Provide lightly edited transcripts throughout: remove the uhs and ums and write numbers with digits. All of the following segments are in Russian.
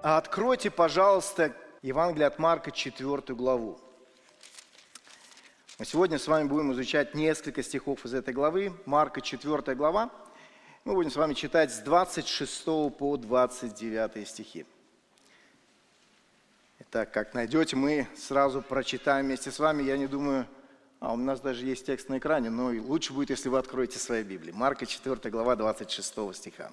Откройте, пожалуйста, Евангелие от Марка, 4 главу. Мы сегодня с вами будем изучать несколько стихов из этой главы. Марка, 4 глава. Мы будем с вами читать с 26 по 29 стихи. Итак, как найдете, мы сразу прочитаем вместе с вами. Я не думаю, у нас даже есть текст на экране, но лучше будет, если вы откроете свои Библии. Марка, 4 глава, 26 стиха.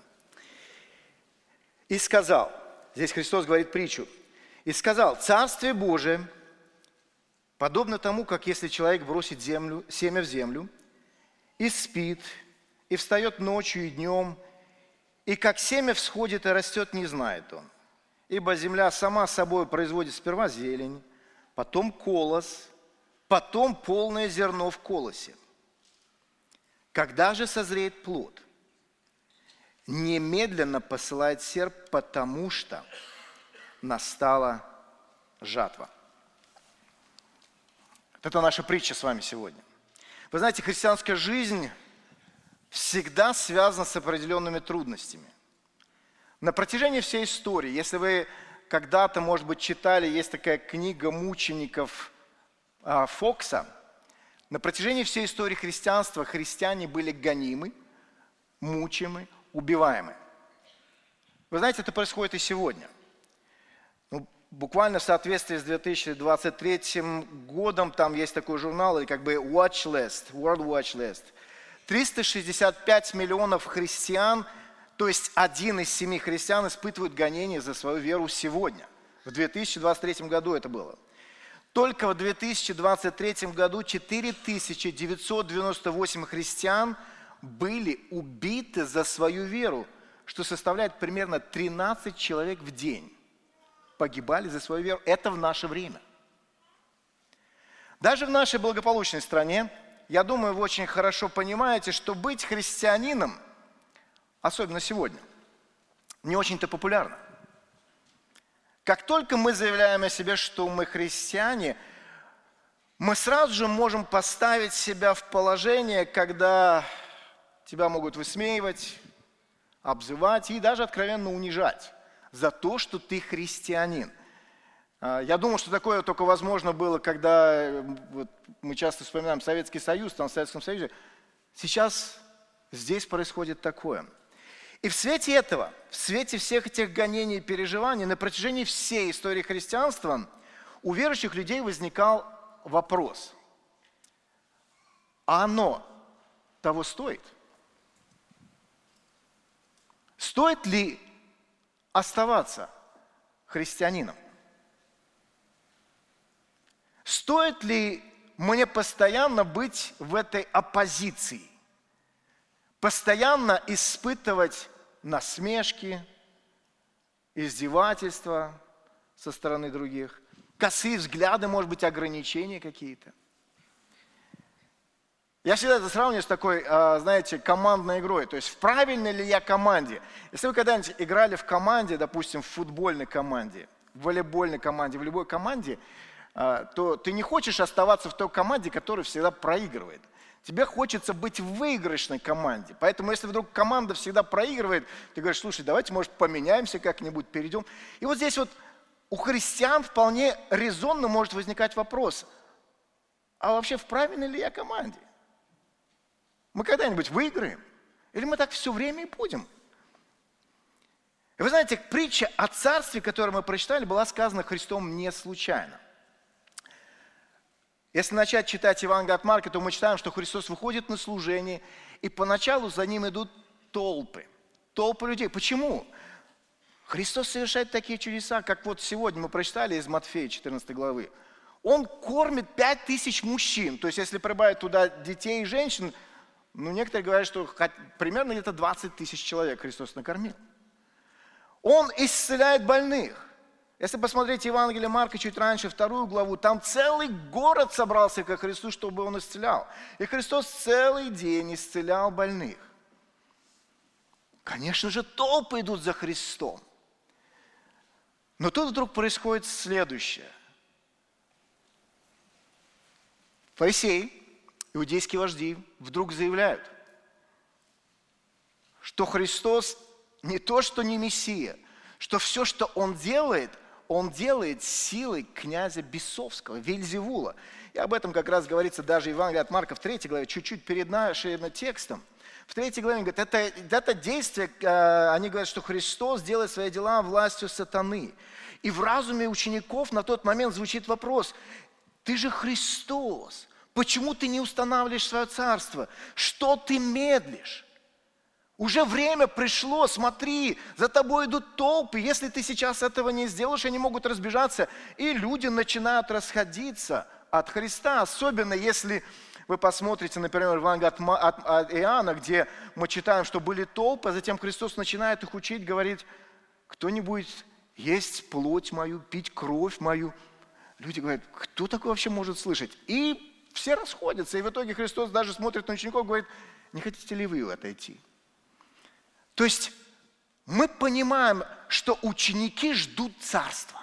«И сказал», здесь Христос говорит притчу, «И сказал, Царствие Божие подобно тому, как если человек бросит семя в землю, и спит, и встает ночью и днем, и как семя всходит и растет, не знает он. Ибо земля сама собой производит сперва зелень, потом колос, потом полное зерно в колосе. Когда же созреет плод, немедленно посылает серп, потому что настала жатва». Это наша притча с вами сегодня. Вы знаете, христианская жизнь всегда связана с определенными трудностями. На протяжении всей истории, если вы когда-то, может быть, читали, есть такая книга мучеников Фокса, на протяжении всей истории христианства христиане были гонимы, мучимы, убиваемы. Вы знаете, это происходит и сегодня. Буквально в соответствии с 2023 годом, там есть такой журнал, как бы Watch List, World Watch List. 365 миллионов христиан, то есть 1 из 7 христиан испытывают гонения за свою веру сегодня. В 2023 году это было. Только в 2023 году 4998 христиан были убиты за свою веру, что составляет примерно 13 человек в день. Погибали за свою веру. Это в наше время. Даже в нашей благополучной стране, я думаю, вы очень хорошо понимаете, что быть христианином, особенно сегодня, не очень-то популярно. Как только мы заявляем о себе, что мы христиане, мы сразу же можем поставить себя в положение, когда тебя могут высмеивать, обзывать и даже откровенно унижать за то, что ты христианин. Я думаю, что такое только возможно было, когда мы часто вспоминаем Советский Союз, там в Советском Союзе. Сейчас здесь происходит такое. И в свете этого, в свете всех этих гонений и переживаний, на протяжении всей истории христианства у верующих людей возникал вопрос: а оно того стоит? Стоит ли оставаться христианином? Стоит ли мне постоянно быть в этой оппозиции? Постоянно испытывать насмешки, издевательства со стороны других, косые взгляды, может быть, ограничения какие-то? Я всегда это сравниваю с такой, знаете, командной игрой. То есть в правильной ли я команде? Если вы когда-нибудь играли в команде, допустим, в футбольной команде, в волейбольной команде, в любой команде, то ты не хочешь оставаться в той команде, которая всегда проигрывает. Тебе хочется быть в выигрышной команде. Поэтому если вдруг команда всегда проигрывает, ты говоришь: слушай, давайте, может, поменяемся как-нибудь, перейдем. И вот здесь вот у христиан вполне резонно может возникать вопрос: а вообще в правильной ли я команде? Мы когда-нибудь выиграем? Или мы так все время и будем? И вы знаете, притча о царстве, которую мы прочитали, была сказана Христом не случайно. Если начать читать Евангелие от Марка, то мы читаем, что Христос выходит на служение, и поначалу за ним идут толпы. Толпы людей. Почему? Христос совершает такие чудеса, как вот сегодня мы прочитали из Матфея 14 главы. Он кормит 5000 мужчин. То есть, если прибавить туда детей и женщин, некоторые говорят, что примерно где-то 20 тысяч человек Христос накормил. Он исцеляет больных. Если посмотреть Евангелие Марка чуть раньше, 2 главу, там целый город собрался ко Христу, чтобы он исцелял. И Христос целый день исцелял больных. Конечно же, толпы идут за Христом. Но тут вдруг происходит следующее. Фарисеи, иудейские вожди, вдруг заявляют, что Христос не то, что не Мессия, что все, что он делает силой князя Бесовского, Вельзевула. И об этом как раз говорится даже в Евангелии от Марка в 3 главе, чуть-чуть перед нашим текстом. В 3 главе говорит, это действие, они говорят, что Христос делает свои дела властью сатаны. И в разуме учеников на тот момент звучит вопрос: ты же Христос, почему ты не устанавливаешь свое царство? Что ты медлишь? Уже время пришло, смотри, за тобой идут толпы. Если ты сейчас этого не сделаешь, они могут разбежаться. И люди начинают расходиться от Христа. Особенно если вы посмотрите, например, Евангелие от Иоанна, где мы читаем, что были толпы, а затем Христос начинает их учить, говорит: кто-нибудь есть плоть мою, пить кровь мою. Люди говорят: кто такое вообще может слышать? И все расходятся. И в итоге Христос даже смотрит на учеников и говорит: не хотите ли вы отойти? То есть мы понимаем, что ученики ждут царства.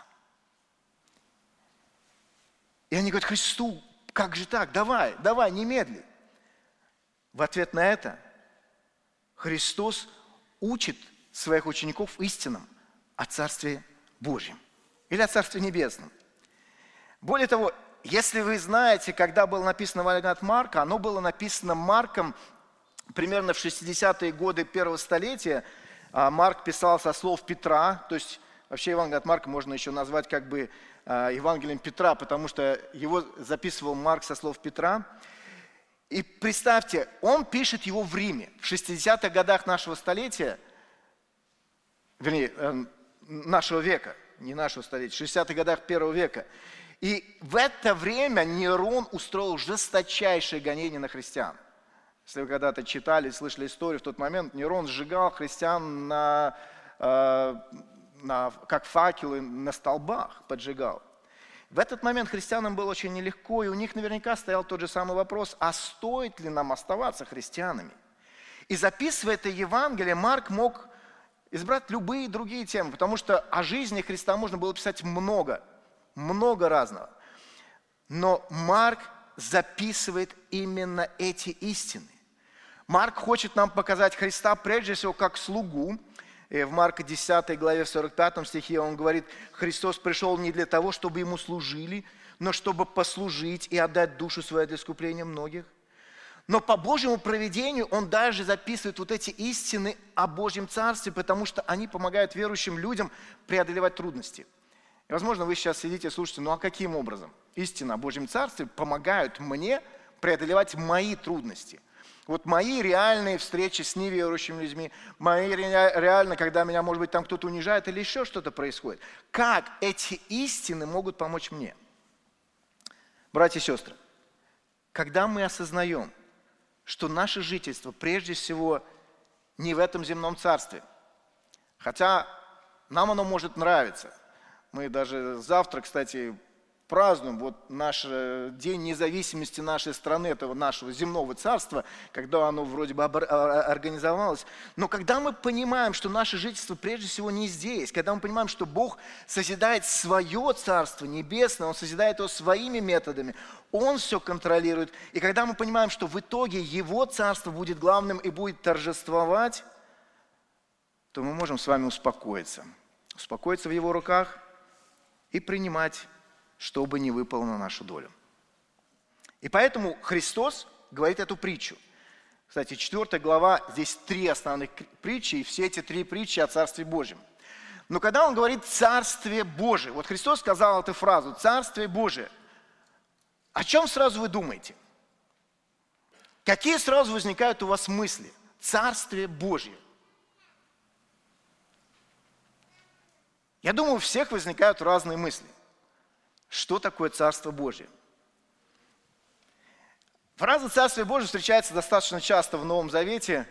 И они говорят Христу: как же так? Давай, немедли. В ответ на это Христос учит своих учеников истинам о Царстве Божьем или о Царстве Небесном. Более того, если вы знаете, когда было написано Евангелие от Марка, оно было написано Марком примерно в 60-е годы первого столетия. Марк писал со слов Петра, то есть вообще Евангелие от Марка можно еще назвать как бы Евангелием Петра, потому что его записывал Марк со слов Петра. И представьте, он пишет его в Риме в 60-х годах нашего столетия, вернее, нашего века, не нашего столетия, в 60-х годах первого века. И в это время Нерон устроил жесточайшее гонение на христиан. Если вы когда-то читали, слышали историю, в тот момент Нерон сжигал христиан как факелы на столбах, поджигал. В этот момент христианам было очень нелегко, и у них наверняка стоял тот же самый вопрос: а стоит ли нам оставаться христианами? И записывая это Евангелие, Марк мог избрать любые другие темы, потому что о жизни Христа можно было писать много разного. Но Марк записывает именно эти истины. Марк хочет нам показать Христа прежде всего как слугу. И в Марка 10 главе, в 45 стихе он говорит: Христос пришел не для того, чтобы ему служили, но чтобы послужить и отдать душу свою для искупления многих. Но по Божьему провидению он даже записывает вот эти истины о Божьем Царстве, потому что они помогают верующим людям преодолевать трудности. И, возможно, вы сейчас сидите и слушаете: ну а каким образом истины о Божьем Царстве помогают мне преодолевать мои трудности? Вот мои реальные встречи с неверующими людьми, мои реально, когда меня, может быть, там кто-то унижает или еще что-то происходит. Как эти истины могут помочь мне? Братья и сестры, когда мы осознаем, что наше жительство прежде всего не в этом земном царстве, хотя нам оно может нравиться. Мы даже завтра, кстати, празднуем вот наш День независимости нашей страны, этого нашего земного царства, когда оно вроде бы организовалось. Но когда мы понимаем, что наше жительство прежде всего не здесь, когда мы понимаем, что Бог созидает свое царство небесное, Он созидает его своими методами, Он все контролирует, и когда мы понимаем, что в итоге Его царство будет главным и будет торжествовать, то мы можем с вами успокоиться в Его руках и принимать, что бы ни выпало на нашу долю. И поэтому Христос говорит эту притчу. Кстати, 4 глава, здесь 3 основных притчи, и все эти 3 притчи о Царстве Божьем. Но когда Он говорит «Царствие Божие», вот Христос сказал эту фразу «Царствие Божие», о чем сразу вы думаете? Какие сразу возникают у вас мысли? Царствие Божье. Я думаю, у всех возникают разные мысли. Что такое Царство Божье? Фраза «Царствие Божье» встречается достаточно часто в Новом Завете.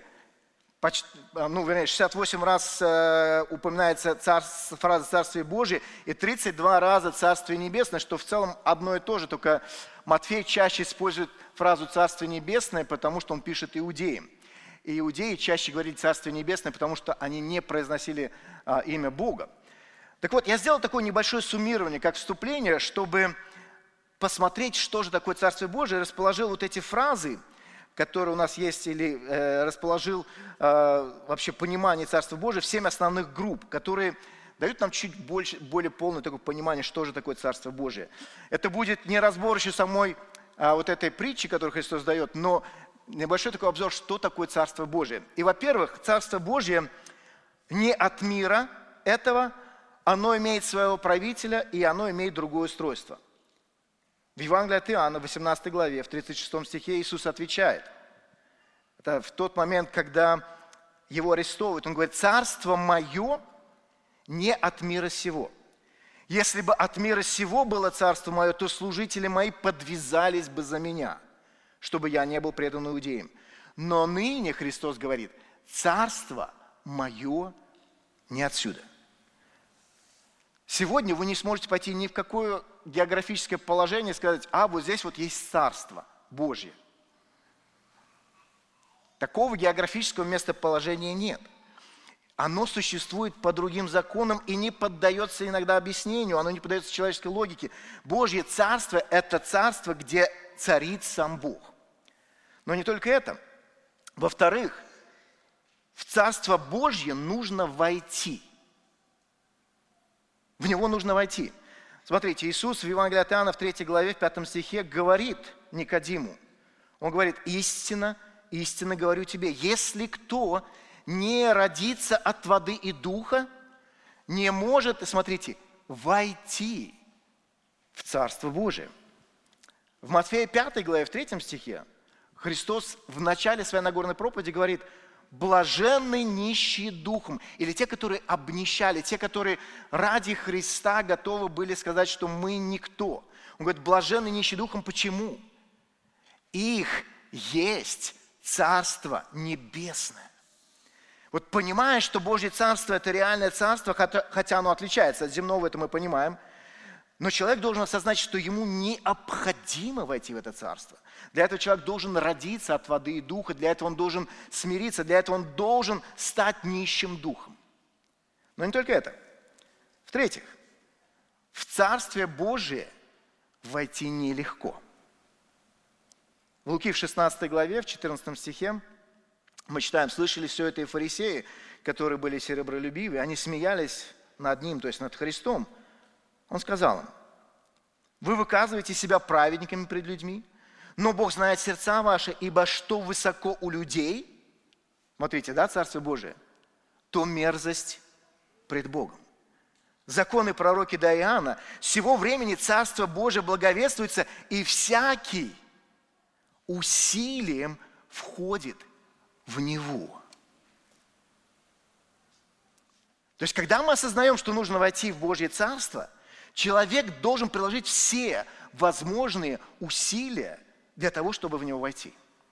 68 раз упоминается фраза «Царствие Божье» и 32 раза «Царствие Небесное», что в целом одно и то же, только Матфей чаще использует фразу «Царствие Небесное», потому что он пишет иудеям. И иудеи чаще говорили «Царствие Небесное», потому что они не произносили имя Бога. Так вот, я сделал такое небольшое суммирование, как вступление, чтобы посмотреть, что же такое Царствие Божие, и расположил вот эти фразы, которые у нас есть, или расположил вообще понимание Царства Божия в 7 основных групп, которые дают нам чуть больше, более полное такое понимание, что же такое Царство Божие. Это будет не разбор еще самой вот этой притчи, которую Христос дает, но небольшой такой обзор, что такое Царство Божие. И, во-первых, Царство Божие не от мира этого, оно имеет своего правителя, и оно имеет другое устройство. В Евангелии от Иоанна, в 18 главе, в 36 стихе Иисус отвечает. Это в тот момент, когда его арестовывают, он говорит: «Царство мое не от мира сего. Если бы от мира сего было царство мое, то служители мои подвязались бы за меня, чтобы я не был предан иудеям. Но ныне, Христос говорит, царство мое не отсюда». Сегодня вы не сможете пойти ни в какое географическое положение и сказать: вот здесь вот есть Царство Божье. Такого географического местоположения нет. Оно существует по другим законам и не поддается иногда объяснению, оно не поддается человеческой логике. Божье Царство – это царство, где царит сам Бог. Но не только это. Во-вторых, в Царство Божье нужно войти. В него нужно войти. Смотрите, Иисус в Евангелии от Иоанна в 3 главе, в 5 стихе говорит Никодиму. Он говорит: «Истинно, истинно говорю тебе, если кто не родится от воды и духа, не может, смотрите, войти в Царство Божие». В Матфея 5 главе, в 3 стихе, Христос в начале своей Нагорной проповеди говорит: «Блаженны нищие духом», или те, которые обнищали, те, которые ради Христа готовы были сказать, что мы никто. Он говорит: «Блаженны нищие духом». Почему? Их есть Царство Небесное. Вот понимая, что Божье Царство – это реальное Царство, хотя оно отличается от земного, это мы понимаем, но человек должен осознать, что ему необходимо войти в это Царство. Для этого человек должен родиться от воды и духа, для этого он должен смириться, для этого он должен стать нищим духом. Но не только это. В-третьих, в Царствие Божие войти нелегко. В Луки в 16 главе, в 14 стихе, мы читаем: «Слышали все это и фарисеи, которые были серебролюбивы, они смеялись над ним, то есть над Христом. Он сказал им: вы выказываете себя праведниками пред людьми, но Бог знает сердца ваши, ибо что высоко у людей, смотрите, да, Царство Божие, то мерзость пред Богом». Законы пророки до Иоанна: с сего времени Царство Божие благовествуется, и всякий усилием входит в него. То есть, когда мы осознаем, что нужно войти в Божье Царство, человек должен приложить все возможные усилия для того, чтобы в него войти.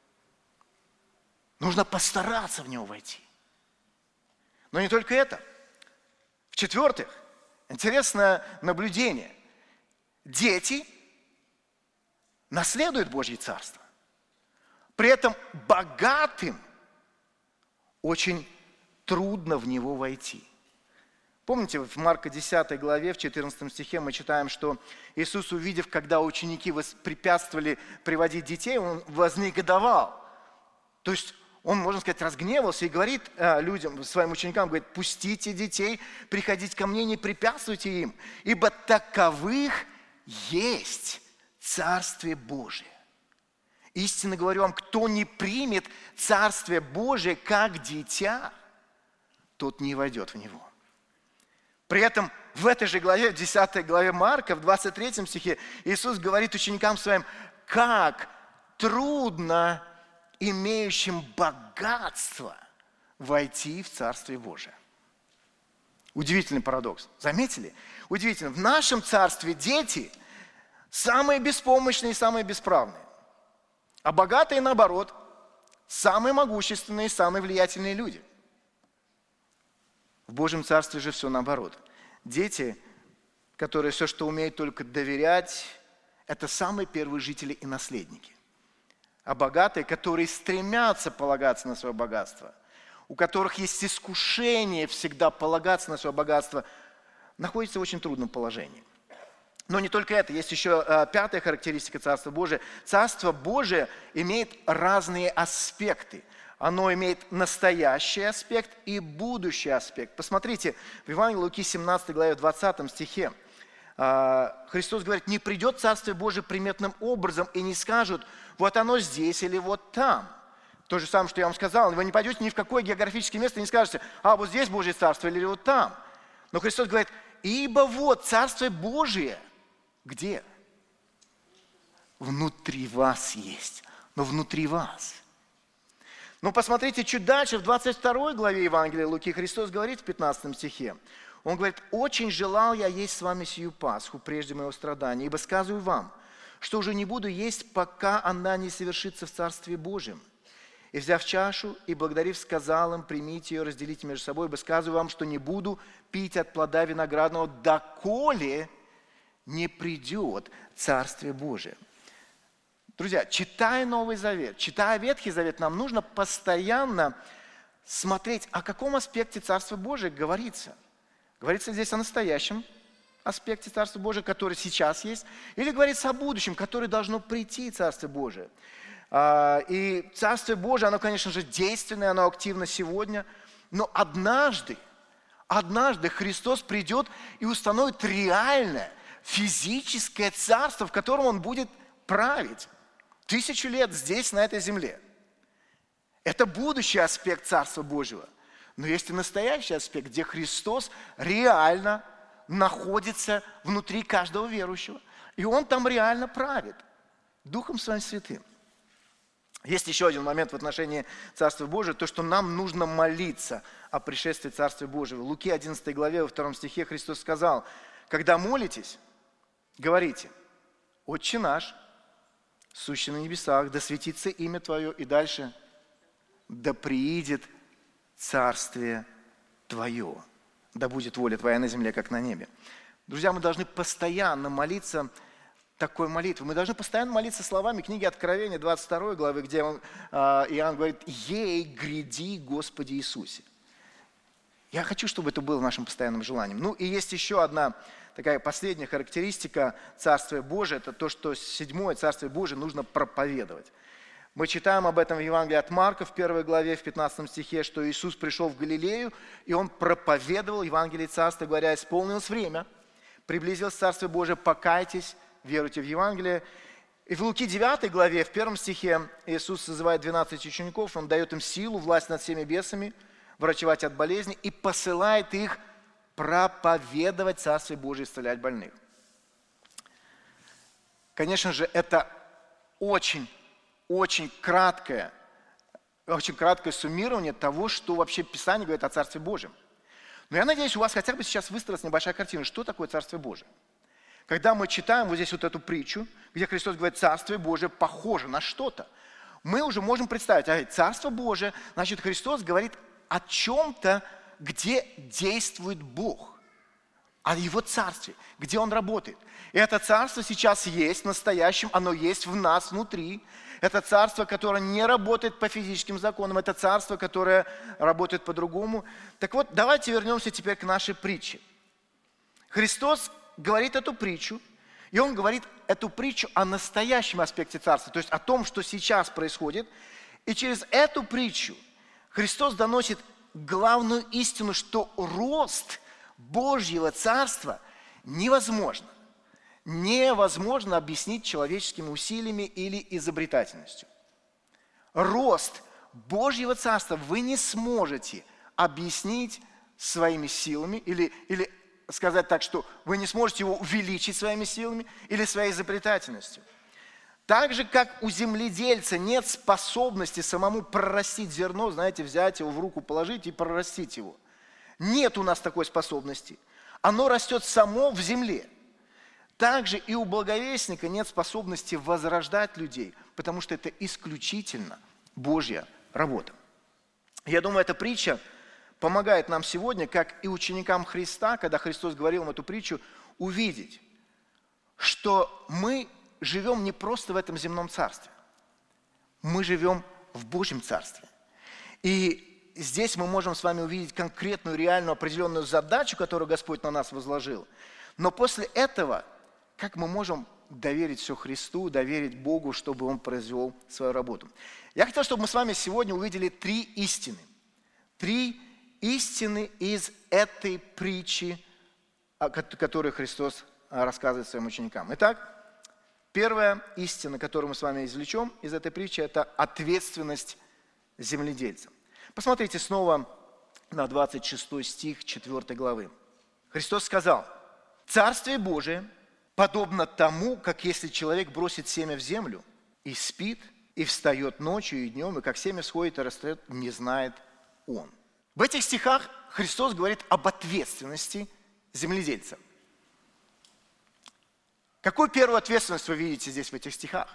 Нужно постараться в него войти. Но не только это. В-четвертых, интересное наблюдение. Дети наследуют Божье Царство. При этом богатым очень трудно в него войти. Помните, в Марка 10 главе, в 14 стихе мы читаем, что Иисус, увидев, когда ученики препятствовали приводить детей, Он вознегодовал. То есть Он, можно сказать, разгневался и говорит людям, своим ученикам, говорит: «Пустите детей, приходите ко мне, не препятствуйте им, ибо таковых есть Царствие Божие. Истинно говорю вам, кто не примет Царствие Божие как дитя, тот не войдет в него». При этом в этой же главе, в 10 главе Марка, в 23 стихе, Иисус говорит ученикам своим: как трудно имеющим богатство войти в Царствие Божие. Удивительный парадокс. Заметили? Удивительно. В нашем царстве дети самые беспомощные и самые бесправные. А богатые, наоборот, самые могущественные и самые влиятельные люди. В Божьем Царстве же все наоборот. Дети, которые все, что умеют, только доверять, это самые первые жители и наследники. А богатые, которые стремятся полагаться на свое богатство, у которых есть искушение всегда полагаться на свое богатство, находятся в очень трудном положении. Но не только это, есть еще пятая характеристика Царства Божия. Царство Божие имеет разные аспекты. Оно имеет настоящий аспект и будущий аспект. Посмотрите, в Евангелии Луки 17 главе 20 стихе Христос говорит: не придет Царствие Божие приметным образом, и не скажут, вот оно здесь или вот там. То же самое, что я вам сказал. Вы не пойдете ни в какое географическое место и не скажете, вот здесь Божье Царство или вот там. Но Христос говорит: ибо вот Царствие Божие. Где? Внутри вас есть. Но внутри вас. Но посмотрите чуть дальше, в 22 главе Евангелия Луки Христос говорит в 15 стихе. Он говорит: «Очень желал я есть с вами сию Пасху, прежде моего страдания, ибо сказываю вам, что уже не буду есть, пока она не совершится в Царстве Божьем. И, взяв чашу и благодарив, сказал им: примите ее, разделите между собой, ибо сказываю вам, что не буду пить от плода виноградного, доколе не придет Царствие Божие». Друзья, читая Новый Завет, читая Ветхий Завет, нам нужно постоянно смотреть, о каком аспекте Царства Божия говорится. Говорится здесь о настоящем аспекте Царства Божия, который сейчас есть, или говорится о будущем, которое должно прийти, Царство Божие. И Царствие Божие, оно, конечно же, действенное, оно активно сегодня, но однажды Христос придет и установит реальное физическое царство, в котором Он будет править 1000 лет здесь, на этой земле. Это будущий аспект Царства Божьего. Но есть и настоящий аспект, где Христос реально находится внутри каждого верующего. И Он там реально правит Духом Своим Святым. Есть еще один момент в отношении Царства Божьего, то, что нам нужно молиться о пришествии Царства Божьего. В Луки 11 главе, во 2 стихе Христос сказал: когда молитесь, говорите: «Отче наш, сущий на небесах, да светится имя Твое», и дальше: «Да приидет Царствие Твое, да будет воля Твоя на земле, как на небе». Друзья, мы должны постоянно молиться такой молитвой. Мы должны постоянно молиться словами книги Откровения, 22 главы, где Иоанн говорит: «Ей, гряди, Господи Иисусе». Я хочу, чтобы это было нашим постоянным желанием. Ну и есть еще одна такая последняя характеристика Царствия Божия, это то, что седьмое Царствие Божие нужно проповедовать. Мы читаем об этом в Евангелии от Марка, в 1 главе, в 15 стихе, что Иисус пришел в Галилею, и Он проповедовал Евангелие Царства, говоря: «Исполнилось время, приблизилось Царствие Божие, покайтесь, веруйте в Евангелие». И в Луки 9 главе, в 1 стихе, Иисус созывает 12 учеников, Он дает им силу, власть над всеми бесами, врачевать от болезней, и посылает их проповедовать Царствие Божие, исцелять больных. Конечно же, это очень краткое суммирование того, что вообще Писание говорит о Царстве Божьем. Но я надеюсь, у вас хотя бы сейчас выстроилась небольшая картина, что такое Царствие Божие. Когда мы читаем вот здесь вот эту притчу, где Христос говорит: Царствие Божие похоже на что-то, мы уже можем представить, Царство Божие, значит, Христос говорит о чем-то, где действует Бог, о Его Царстве, где Он работает. И это Царство сейчас есть, настоящим, оно есть в нас внутри. Это Царство, которое не работает по физическим законам, это Царство, которое работает по-другому. Так вот, давайте вернемся теперь к нашей притче. Христос говорит эту притчу, и Он говорит эту притчу о настоящем аспекте Царства, то есть о том, что сейчас происходит. И через эту притчу Христос доносит главную истину, что рост Божьего Царства невозможно. Невозможно объяснить человеческими усилиями или изобретательностью. Рост Божьего Царства вы не сможете объяснить своими силами или сказать так, что вы не сможете его увеличить своими силами или своей изобретательностью. Так же, как у земледельца нет способности самому прорастить зерно, знаете, взять его в руку, положить и прорастить его. Нет у нас такой способности. Оно растет само в земле. Также и у благовестника нет способности возрождать людей, потому что это исключительно Божья работа. Я думаю, эта притча помогает нам сегодня, как и ученикам Христа, когда Христос говорил им эту притчу, увидеть, что мы живем не просто в этом земном царстве. Мы живем в Божьем царстве. И здесь мы можем с вами увидеть конкретную, реальную, определенную задачу, которую Господь на нас возложил. Но после этого, как мы можем доверить все Христу, доверить Богу, чтобы Он произвел свою работу. Я хотел, чтобы мы с вами сегодня увидели 3 истины. 3 истины из этой притчи, которую Христос рассказывает своим ученикам. Итак, первая истина, которую мы с вами извлечем из этой притчи, это ответственность земледельца. Посмотрите снова на 26 стих 4 главы. Христос сказал: «Царствие Божие подобно тому, как если человек бросит семя в землю и спит, и встает ночью и днем, и как семя всходит и растет, не знает он». В этих стихах Христос говорит об ответственности земледельца. Какую первую ответственность вы видите здесь в этих стихах?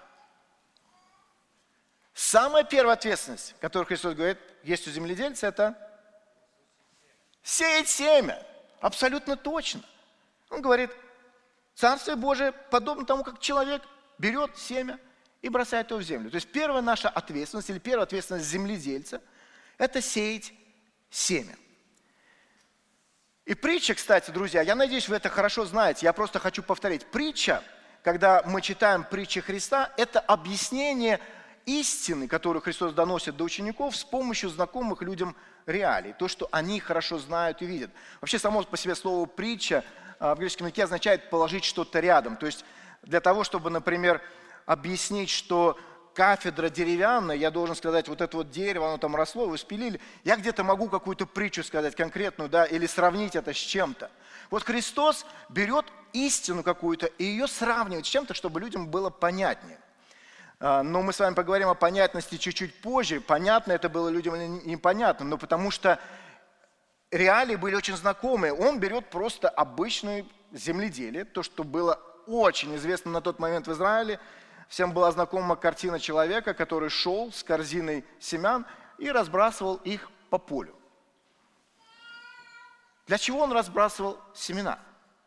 Самая первая ответственность, которую Христос говорит, есть у земледельца, это сеять семя. Абсолютно точно. Он говорит, Царствие Божие подобно тому, как человек берет семя и бросает его в землю. То есть первая наша ответственность, или первая ответственность земледельца, это сеять семя. И притча, кстати, друзья, я надеюсь, вы это хорошо знаете, я просто хочу повторить. Притча, когда мы читаем притчи Христа, это объяснение истины, которую Христос доносит до учеников с помощью знакомых людям реалий. То, что они хорошо знают и видят. Вообще, само по себе слово «притча» в греческом языке означает положить что-то рядом. То есть для того, чтобы, например, объяснить, что кафедра деревянная, я должен сказать, вот это вот дерево, оно там росло, вы спилили. Я где-то могу какую-то притчу сказать конкретную, да, или сравнить это с чем-то. Вот Христос берет истину какую-то и ее сравнивает с чем-то, чтобы людям было понятнее. Но мы с вами поговорим о понятности чуть-чуть позже. Понятно это было людям или непонятно, но потому что реалии были очень знакомые. Он берет просто обычное земледелие, то, что было очень известно на тот момент в Израиле. Всем была знакома картина человека, который шел с корзиной семян и разбрасывал их по полю. Для чего он разбрасывал семена?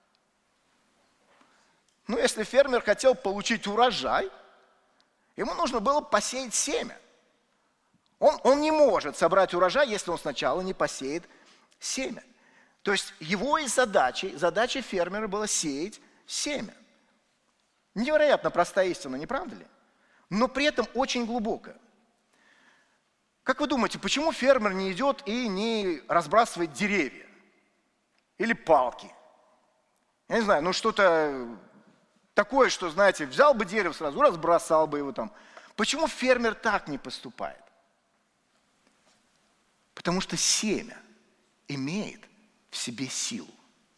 Ну, если фермер хотел получить урожай, ему нужно было посеять семя. Он не может собрать урожай, если он сначала не посеет семя. То есть его и задачей фермера было сеять семя. Невероятно простая истина, не правда ли? Но при этом очень глубокая. Как вы думаете, почему фермер не идет и не разбрасывает деревья? Или палки? Я не знаю, что-то такое, что, знаете, взял бы дерево сразу, разбросал бы его там. Почему фермер так не поступает? Потому что семя имеет в себе силу.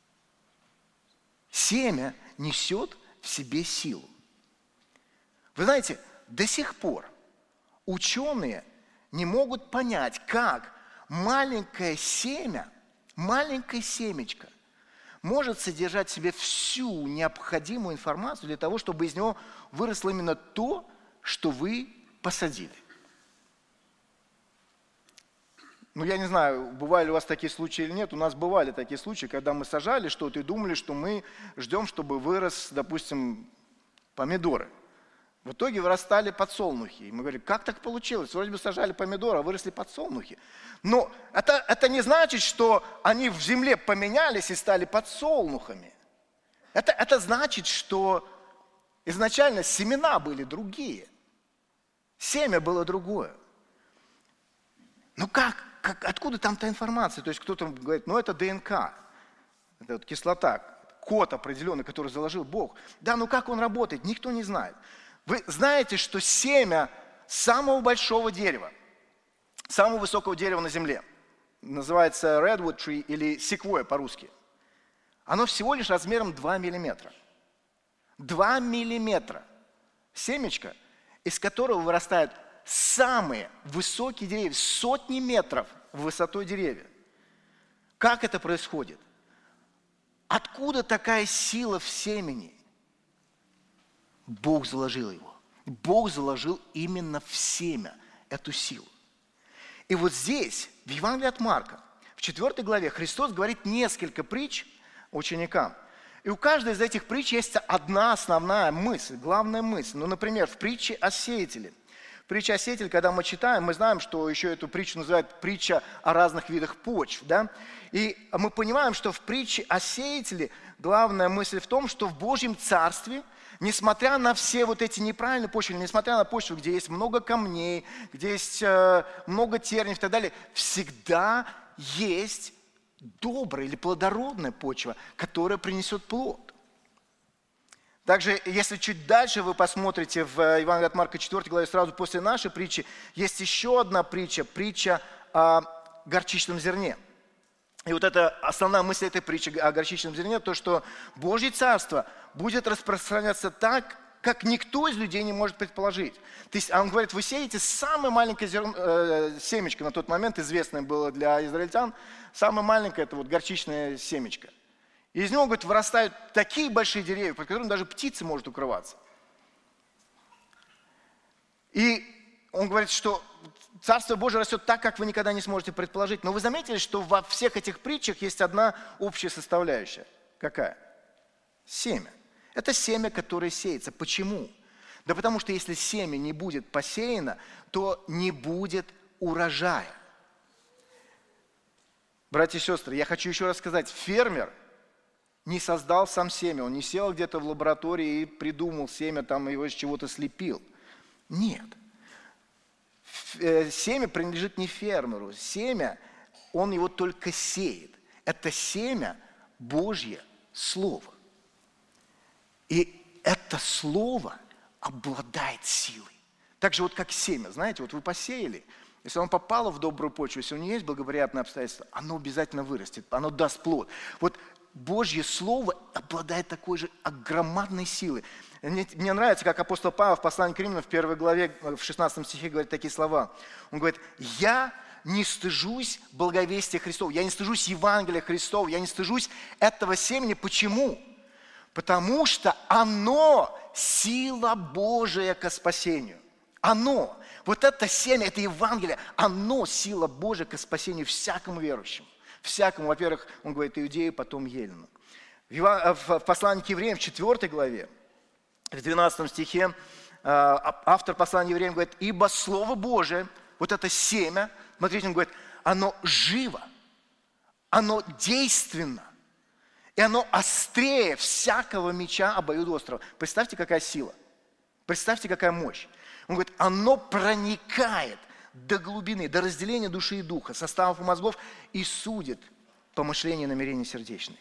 Семя несет в себе силу. Вы знаете, до сих пор ученые не могут понять, как маленькое семя, маленькое семечко может содержать в себе всю необходимую информацию для того, чтобы из него выросло именно то, что вы посадили. Ну, я не знаю, бывали у вас такие случаи или нет. У нас бывали такие случаи, когда мы сажали что-то и думали, что мы ждем, чтобы вырос, допустим, помидоры. В итоге вырастали подсолнухи. И мы говорим, как так получилось? Вроде бы сажали помидоры, а выросли подсолнухи. Но это не значит, что они в земле поменялись и стали подсолнухами. Это значит, что изначально семена были другие. Семя было другое. Ну откуда там та информация? То есть кто-то говорит, это ДНК, это вот кислота, код определенный, который заложил Бог. Да, как он работает, никто не знает. Вы знаете, что семя самого большого дерева, самого высокого дерева на земле, называется redwood tree или секвойя по-русски, оно всего лишь размером 2 миллиметра. 2 миллиметра. Семечко, из которого вырастают самые высокие деревья, сотни метров высотой деревья. Как это происходит? Откуда такая сила в семени? Бог заложил его. Бог заложил именно в семя эту силу. И вот здесь, в Евангелии от Марка, в 4 главе, Христос говорит несколько притч ученикам. И у каждой из этих притч есть одна основная мысль, главная мысль. Например, в притче о сеятеле. Притча о сеятеле, когда мы читаем, мы знаем, что еще эту притчу называют притча о разных видах почв. Да? И мы понимаем, что в притче о сеятеле главная мысль в том, что в Божьем Царстве Несмотря на все вот эти неправильные почвы, несмотря на почву, где есть много камней, где есть много терниев и так далее, всегда есть добрая или плодородная почва, которая принесет плод. Также, если чуть дальше вы посмотрите в Евангелии от Марка 4 главе, сразу после нашей притчи, есть еще одна притча, притча о горчичном зерне. И вот это основная мысль этой притчи о горчичном зерне, то, что Божье Царство будет распространяться так, как никто из людей не может предположить. То есть, он говорит, вы сеете самое маленькое семечко, на тот момент известное было для израильтян, самое маленькое это вот горчичное семечко. И из него, говорит, вырастают такие большие деревья, под которыми даже птицы могут укрываться. И он говорит, что Царство Божие растет так, как вы никогда не сможете предположить. Но вы заметили, что во всех этих притчах есть одна общая составляющая. Какая? Семя. Это семя, которое сеется. Почему? Да потому что если семя не будет посеяно, то не будет урожая. Братья и сестры, я хочу еще раз сказать, фермер не создал сам семя, он не сел где-то в лаборатории и придумал семя, там его из чего-то слепил. Нет. Семя принадлежит не фермеру. Семя, он его только сеет. Это семя Божье Слово. И это Слово обладает силой. Так же вот как семя. Знаете, вот вы посеяли, если оно попало в добрую почву, если у него есть благоприятные обстоятельства, оно обязательно вырастет, оно даст плод. Вот Божье Слово обладает такой же громадной силой. Мне нравится, как апостол Павел в послании к Римлянам в 1 главе, в 16 стихе говорит такие слова. Он говорит, я не стыжусь благовестия Христова, я не стыжусь Евангелия Христова, я не стыжусь этого семени. Почему? Потому что оно сила Божия ко спасению. Оно, вот это семя, это Евангелие, оно сила Божия ко спасению всякому верующему. Всякому, во-первых, он говорит иудею, потом елену. В послании к евреям в 4 главе, в 12 стихе, автор послания евреям говорит, ибо Слово Божие, вот это семя, смотрите, он говорит, оно живо, оно действенно, и оно острее всякого меча обоюдоострого. Представьте, какая сила, представьте, какая мощь. Он говорит, оно проникает до глубины, до разделения души и духа, составов и мозгов, и судит помышления и намерения сердечные.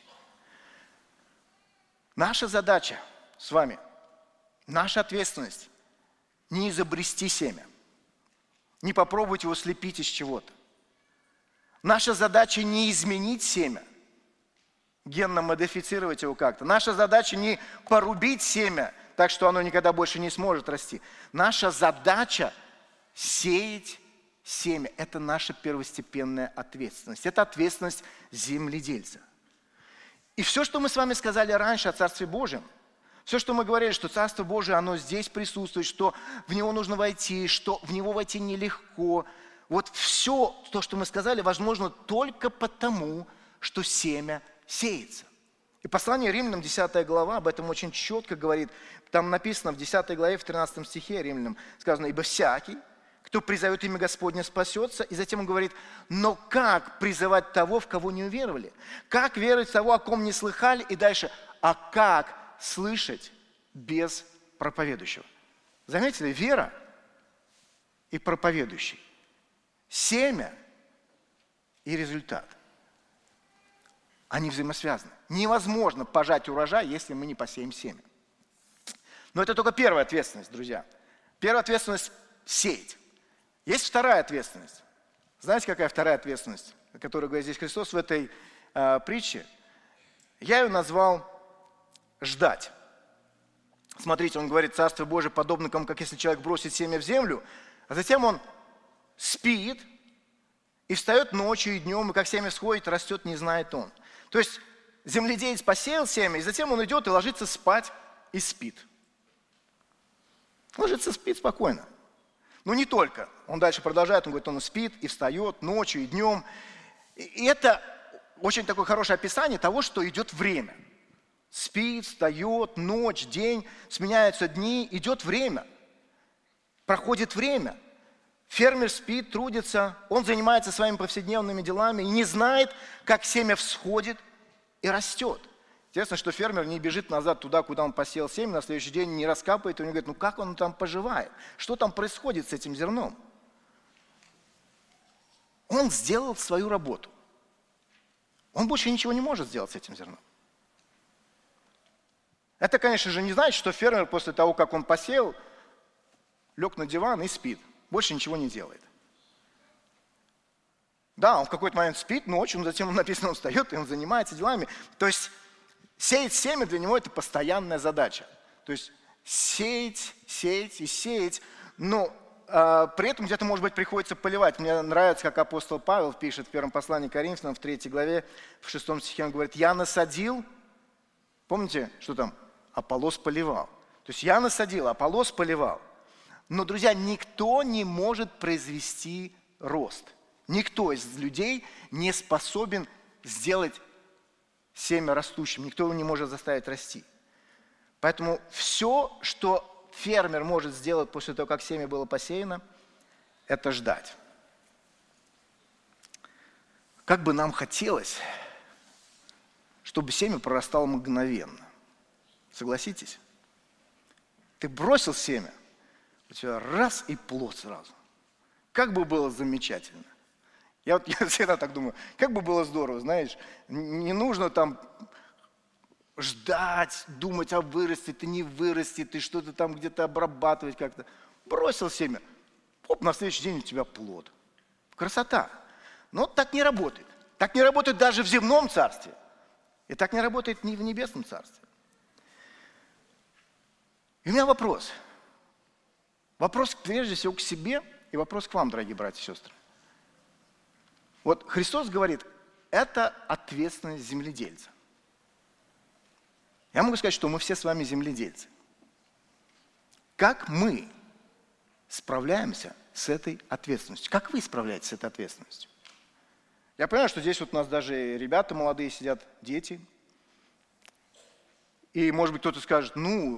Наша задача с вами, наша ответственность не изобрести семя, не попробовать его слепить из чего-то. Наша задача не изменить семя, генно модифицировать его как-то. Наша задача не порубить семя, так что оно никогда больше не сможет расти. Наша задача сеять семя. Это наша первостепенная ответственность. Это ответственность земледельца. И все, что мы с вами сказали раньше о Царстве Божьем, все, что мы говорили, что Царство Божие, оно здесь присутствует, что в него нужно войти, что в него войти нелегко. Вот все то, что мы сказали, возможно только потому, что семя сеется. И послание Римлянам, 10 глава, об этом очень четко говорит. Там написано в 10 главе, в 13 стихе Римлянам, сказано, ибо всякий, кто призовет имя Господне, спасется. И затем он говорит, но как призывать того, в кого не уверовали? Как веровать в того, о ком не слыхали? И дальше, а как слышать без проповедующего? Заметили, вера и проповедующий. Семя и результат. Они взаимосвязаны. Невозможно пожать урожай, если мы не посеем семя. Но это только первая ответственность, друзья. Первая ответственность – сеять. Есть вторая ответственность. Знаете, какая вторая ответственность, о которой говорит здесь Христос в этой притче? Я ее назвал «ждать». Смотрите, он говорит, Царство Божие подобно тому, как если человек бросит семя в землю, а затем он спит и встает ночью и днем, и как семя всходит, растет, не знает он. То есть земледелец посеял семя, и затем он идет и ложится спать и спит. Ложится, спит спокойно. Но не только. Он дальше продолжает, он говорит, он спит и встает ночью и днем. И это очень такое хорошее описание того, что идет время. Спит, встает, ночь, день, сменяются дни, идет время. Проходит время. Фермер спит, трудится, он занимается своими повседневными делами и не знает, как семя всходит и растет. Интересно, что фермер не бежит назад туда, куда он посеял семя, на следующий день не раскапывает, и он говорит, ну как он там поживает? Что там происходит с этим зерном? Он сделал свою работу. Он больше ничего не может сделать с этим зерном. Это, конечно же, не значит, что фермер после того, как он посеял, лег на диван и спит. Больше ничего не делает. Да, он в какой-то момент спит ночью, затем написано, он встает, и он занимается делами. То есть сеять семя для него – это постоянная задача. То есть сеять, сеять и сеять, но при этом где-то, может быть, приходится поливать. Мне нравится, как апостол Павел пишет в первом послании к Коринфянам, в 3 главе, в 6 стихе, он говорит, «Я насадил», помните, что там? «Аполлос поливал». То есть я насадил, Аполлос поливал. Но, друзья, никто не может произвести рост. Никто из людей не способен сделать семя растущим. Никто его не может заставить расти. Поэтому все, что фермер может сделать после того, как семя было посеяно, это ждать. Как бы нам хотелось, чтобы семя прорастало мгновенно. Согласитесь? Ты бросил семя, у тебя раз и плод сразу. Как бы было замечательно. Я всегда так думаю, как бы было здорово, знаешь, не нужно там ждать, думать, вырастет, и не вырастет, и что-то там где-то обрабатывать как-то. Бросил семя, оп, на следующий день у тебя плод. Красота. Но так не работает. Так не работает даже в земном царстве. И так не работает ни в небесном царстве. И у меня вопрос. Вопрос прежде всего к себе и вопрос к вам, дорогие братья и сестры. Вот Христос говорит, это ответственность земледельца. Я могу сказать, что мы все с вами земледельцы. Как мы справляемся с этой ответственностью? Как вы справляетесь с этой ответственностью? Я понимаю, что здесь вот у нас даже ребята молодые сидят, дети. И, может быть, кто-то скажет,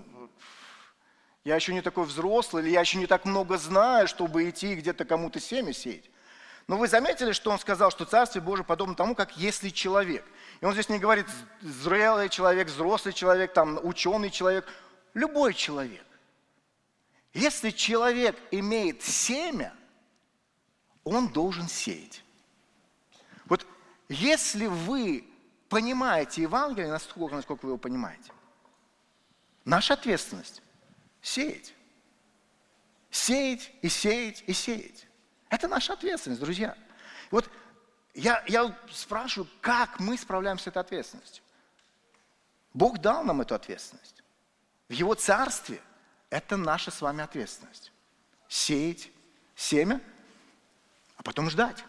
я еще не такой взрослый, или я еще не так много знаю, чтобы идти где-то кому-то семя сеять. Но вы заметили, что он сказал, что Царствие Божие подобно тому, как если человек. И он здесь не говорит зрелый человек, взрослый человек, там, ученый человек, любой человек. Если человек имеет семя, он должен сеять. Вот если вы понимаете Евангелие настолько, насколько вы его понимаете, наша ответственность – сеять. Сеять и сеять и сеять. Это наша ответственность, друзья. Вот я спрашиваю, как мы справляемся с этой ответственностью? Бог дал нам эту ответственность. В Его Царстве это наша с вами ответственность. Сеять семя, а потом ждать.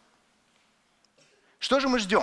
Что же мы ждем?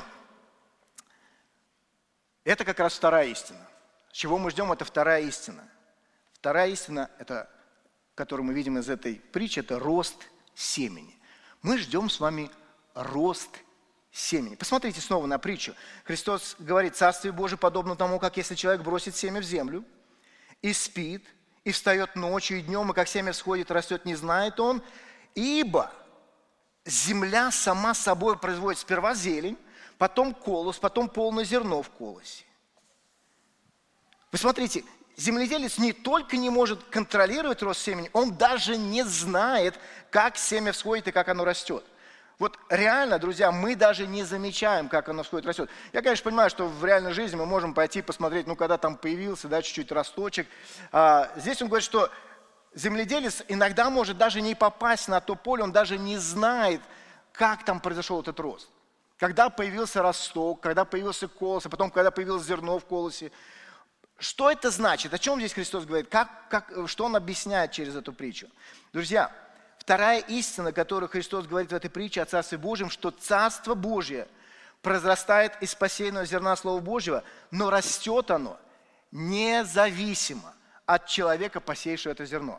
Это как раз вторая истина. Чего мы ждем, это вторая истина. Вторая истина, которую мы видим из этой притчи, это рост семени. Мы ждем с вами рост семени. Посмотрите снова на притчу. Христос говорит, Царствие Божие подобно тому, как если человек бросит семя в землю и спит, и встает ночью и днем, и как семя всходит и растет, не знает он, ибо земля сама собой производит сперва зелень, потом колос, потом полное зерно в колосе. Вы смотрите, земледелец не только не может контролировать рост семени, он даже не знает, как семя всходит и как оно растет. Вот реально, друзья, мы даже не замечаем, как оно всходит, растет. Я, конечно, понимаю, что в реальной жизни мы можем пойти посмотреть, когда там появился, чуть-чуть росточек. Здесь он говорит, что земледелец иногда может даже не попасть на то поле, он даже не знает, как там произошел этот рост. Когда появился росток, когда появился колос, а потом, когда появилось зерно в колосе. Что это значит? О чем здесь Христос говорит? Что Он объясняет через эту притчу? Друзья, вторая истина, которую Христос говорит в этой притче о Царстве Божьем, что Царство Божье произрастает из посеянного зерна Слова Божьего, но растет оно независимо от человека, посеявшего это зерно.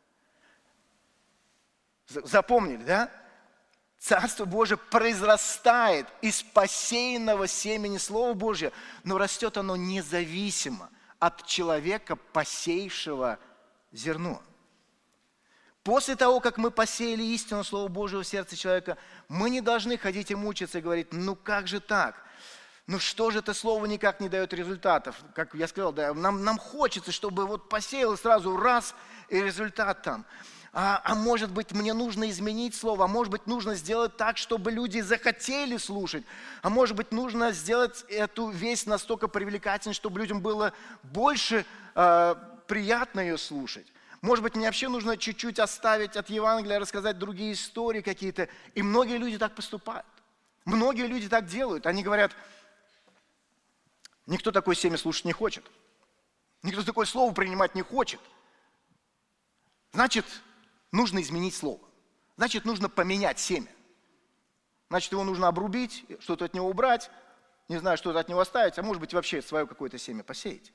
Запомнили, да? Царство Божие произрастает из посеянного семени Слова Божьего, но растет оно независимо от человека, посеявшего зерно. После того, как мы посеяли истину Слова Божьего в сердце человека, мы не должны ходить и мучиться и говорить, как же так? Ну что же это слово никак не дает результатов? Как я сказал, да, нам хочется, чтобы вот посеял сразу раз и результат там. А может быть, мне нужно изменить слово, а может быть, нужно сделать так, чтобы люди захотели слушать, а может быть, нужно сделать эту весть настолько привлекательной, чтобы людям было больше приятно ее слушать. Может быть, мне вообще нужно чуть-чуть оставить от Евангелия, рассказать другие истории какие-то. И многие люди так поступают. Многие люди так делают. Они говорят, никто такое семя слушать не хочет. Никто такое слово принимать не хочет. Значит, нужно изменить слово. Значит, нужно поменять семя. Значит, его нужно обрубить, что-то от него убрать, не знаю, что-то от него оставить, а может быть, вообще свое какое-то семя посеять.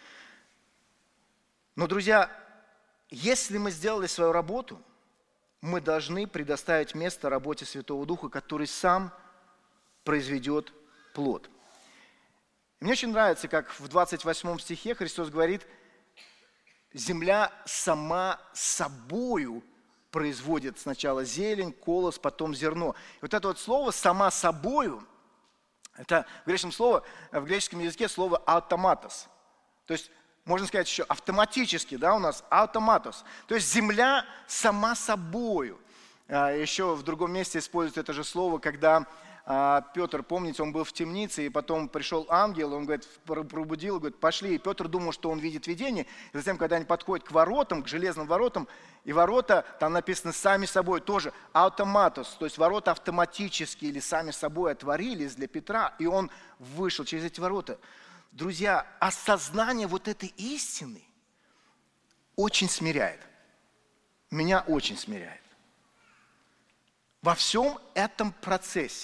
Но, друзья, если мы сделали свою работу, мы должны предоставить место работе Святого Духа, который сам произведет плод. Мне очень нравится, как в 28 стихе Христос говорит, земля сама собою производит сначала зелень, колос, потом зерно. И вот это вот слово «сама собою», это в греческом языке слово «автоматос». То есть, можно сказать еще автоматически, да, у нас «автоматос». То есть земля сама собою. Еще в другом месте используют это же слово, когда Петр, помните, он был в темнице, и потом пришел ангел, он, говорит, пробудил, говорит, пошли. И Петр думал, что он видит видение. И затем, когда они подходят к воротам, к железным воротам, и ворота, там написано сами собой, тоже автоматос, то есть ворота автоматически или сами собой отворились для Петра, и он вышел через эти ворота. Друзья, осознание вот этой истины очень смиряет. Меня очень смиряет. Во всем этом процессе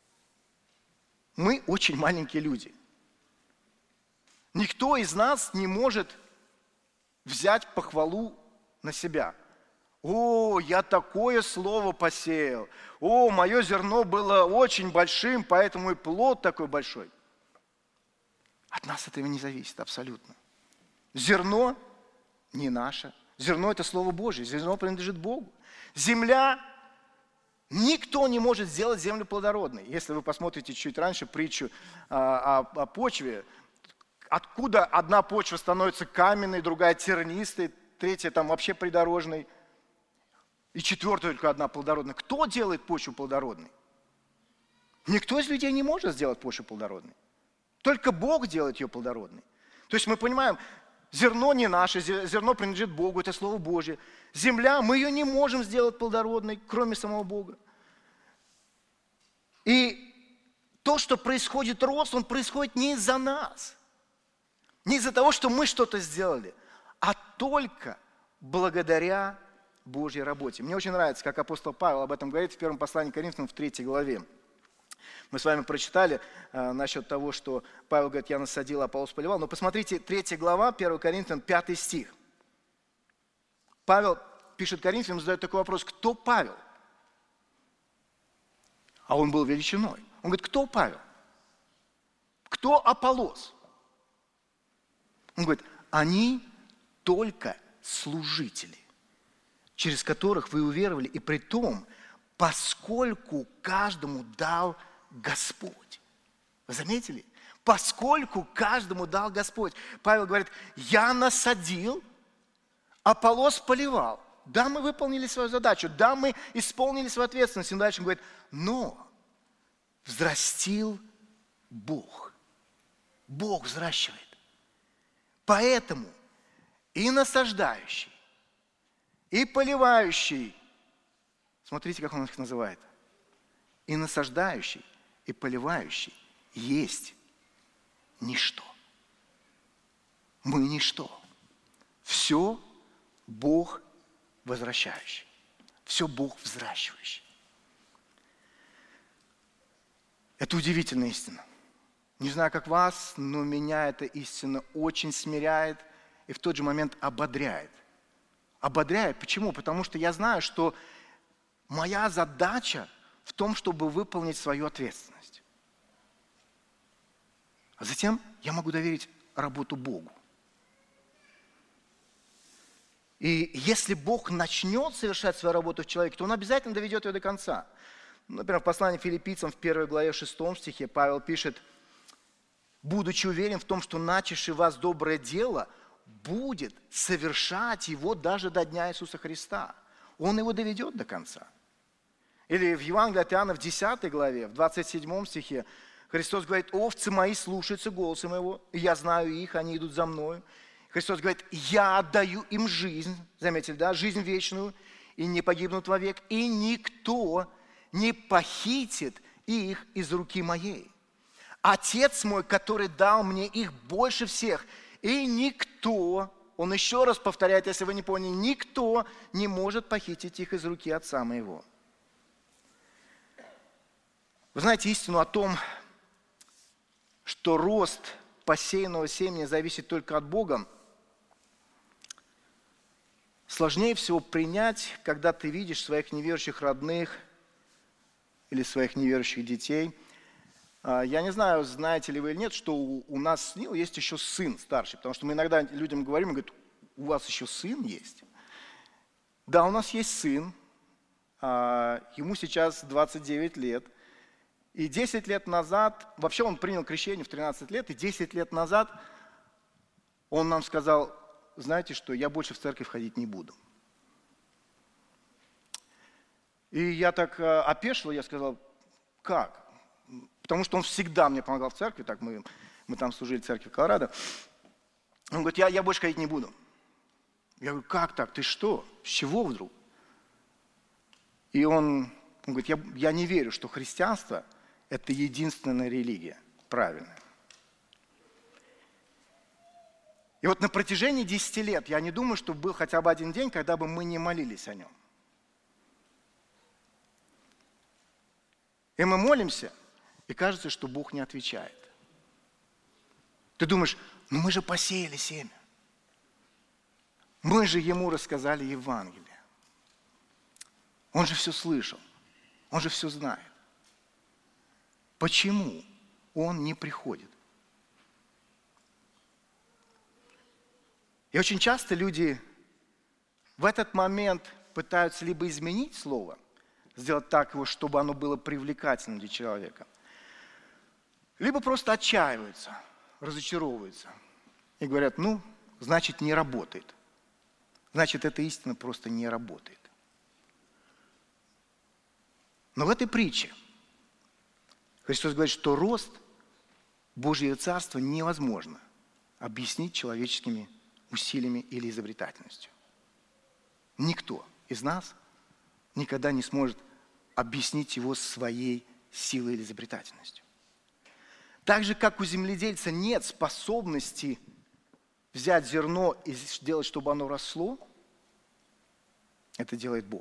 мы очень маленькие люди. Никто из нас не может взять похвалу на себя. О, я такое слово посеял. О, мое зерно было очень большим, поэтому и плод такой большой. От нас этого не зависит абсолютно. Зерно не наше. Зерно – это Слово Божье. Зерно принадлежит Богу. Земля, никто не может сделать землю плодородной. Если вы посмотрите чуть раньше притчу о почве, откуда одна почва становится каменной, другая тернистой, третья там вообще придорожной, и четвертая только одна плодородная. Кто делает почву плодородной? Никто из людей не может сделать почву плодородной. Только Бог делает ее плодородной. То есть мы понимаем, зерно не наше, зерно принадлежит Богу, это Слово Божье. Земля, мы ее не можем сделать плодородной, кроме самого Бога. И то, что происходит рост, он происходит не из-за нас. Не из-за того, что мы что-то сделали, а только благодаря Божьей работе. Мне очень нравится, как апостол Павел об этом говорит в первом послании к Коринфянам в 3 главе. Мы с вами прочитали насчет того, что Павел говорит, я насадил, Аполлос поливал. Но посмотрите, 3 глава, 1 Коринфянам, 5 стих. Павел пишет Коринфянам, задает такой вопрос, кто Павел? А он был величиной. Он говорит, кто Павел? Кто Аполлос? Он говорит, они только служители, через которых вы уверовали, и при том, поскольку каждому дал Господь. Вы заметили? Поскольку каждому дал Господь. Павел говорит, я насадил, Аполлос поливал. Да, мы выполнили свою задачу, да, мы исполнили свою ответственность. И дальше он говорит, но взрастил Бог. Бог взращивает. Поэтому и насаждающий, и поливающий, смотрите, как он их называет, и насаждающий, и поливающий есть ничто. Мы ничто. Все Бог возвращающий. Все Бог взращивающий. Это удивительная истина. Не знаю, как вас, но меня эта истина очень смиряет и в тот же момент ободряет. Ободряет. Почему? Потому что я знаю, что моя задача в том, чтобы выполнить свою ответственность. А затем я могу доверить работу Богу. И если Бог начнет совершать свою работу в человеке, то Он обязательно доведет ее до конца. Например, в послании филиппийцам в 1 главе 6 стихе Павел пишет, будучи уверен в том, что начавший вас доброе дело будет совершать его даже до дня Иисуса Христа. Он его доведет до конца. Или в Евангелии от Иоанна в 10 главе, в 27 стихе, Христос говорит: овцы мои слушаются голоса моего, и я знаю их, они идут за мною. Христос говорит: я отдаю им жизнь, заметили, да, жизнь вечную, и не погибнут вовек, и никто не похитит их из руки моей. Отец мой, который дал мне их больше всех, и никто, он еще раз повторяет, если вы не поняли, никто не может похитить их из руки Отца моего. Вы знаете истину о том, что рост посеянного семени зависит только от Бога, сложнее всего принять, когда ты видишь своих неверующих родных или своих неверующих детей. Я не знаю, знаете ли вы или нет, что у нас есть еще сын старший, потому что мы иногда людям говорим, говорят: у вас еще сын есть? Да, у нас есть сын, ему сейчас 29 лет. И 10 лет назад, вообще он принял крещение в 13 лет, и 10 лет назад он нам сказал: знаете что, я больше в церковь ходить не буду. И я так опешил, я сказал: как? Потому что он всегда мне помогал в церкви, так мы там служили в церкви Колорадо. Он говорит: я больше ходить не буду. Я говорю: как так, ты что, с чего вдруг? И он говорит: я не верю, что христианство – это единственная религия правильная. И вот на протяжении 10 лет я не думаю, что был хотя бы один день, когда бы мы не молились о нем. И мы молимся, и кажется, что Бог не отвечает. Ты думаешь: ну мы же посеяли семя. Мы же ему рассказали Евангелие. Он же все слышал, он же все знает. Почему он не приходит? И очень часто люди в этот момент пытаются либо изменить слово, сделать так его, чтобы оно было привлекательным для человека, либо просто отчаиваются, разочаровываются и говорят: ну, значит, не работает. Значит, эта истина просто не работает. Но в этой притче Христос говорит, что рост Божьего Царства невозможно объяснить человеческими усилиями или изобретательностью. Никто из нас никогда не сможет объяснить его своей силой или изобретательностью. Так же, как у земледельца нет способности взять зерно и сделать, чтобы оно росло, это делает Бог.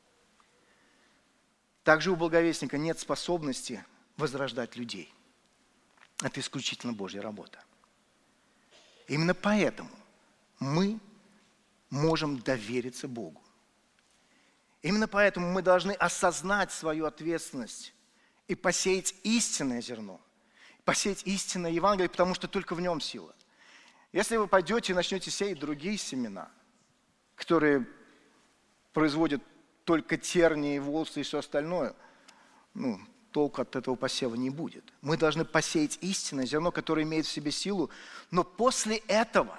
Также у благовестника нет способности возрождать людей. Это исключительно Божья работа. Именно поэтому мы можем довериться Богу. Именно поэтому мы должны осознать свою ответственность и посеять истинное зерно, посеять истинное Евангелие, потому что только в нем сила. Если вы пойдете и начнете сеять другие семена, которые производят только тернии, волосы и все остальное, толку от этого посева не будет. Мы должны посеять истинное зерно, которое имеет в себе силу, но после этого